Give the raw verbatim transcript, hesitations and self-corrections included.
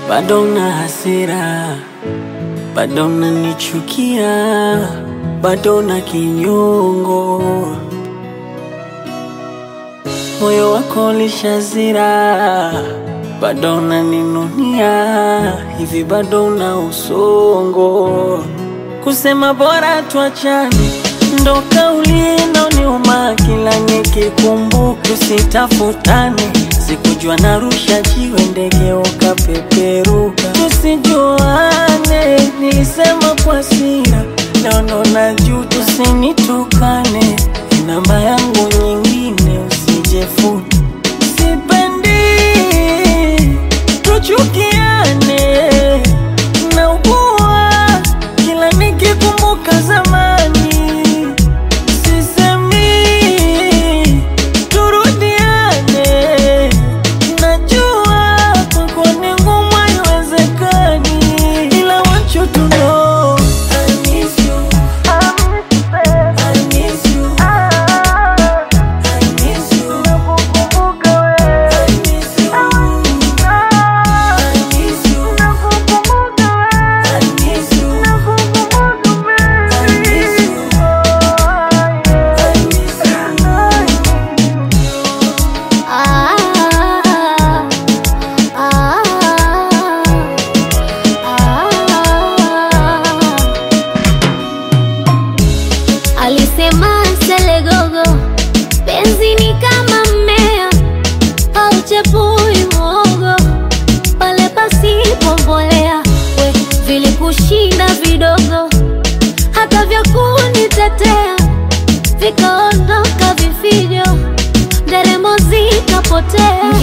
bado na hasira, bado unanichukia, bado na kinyongo. Moyo wako lishazira, bado unaninunia, hivi bado una usongo. Kusema bora tuachane ndo kauli inaoniuma kila nikikumbuka. Tusitafutane, sikujua narusha jiwe ndege ukapeperuka. Tusijuane, nilisema kwa hasira, leo ndo najuta. Usinitukane, namba yangu nyingine usijefute. Sipendi tuchukiane, naugua kila nikikumbuka zamani. Sisemi turudiane, najua kwako ni ngumu haiwezekani, ila want you to know I miss you, I miss you, I miss you, nakukumbuka wewe, I miss you, I miss you, nakukumbuka wewe, I miss you, nakukumbuka wewe, I miss you, I miss you. Ah, ah, ah. Alisema Selegogo, penzi ni kama mmea hauchepui mwogo pale pasipo mbolea. We vilikushinda vidogo, hata vya kunitetea vikaondoka vifijo, nderemo zikapotea.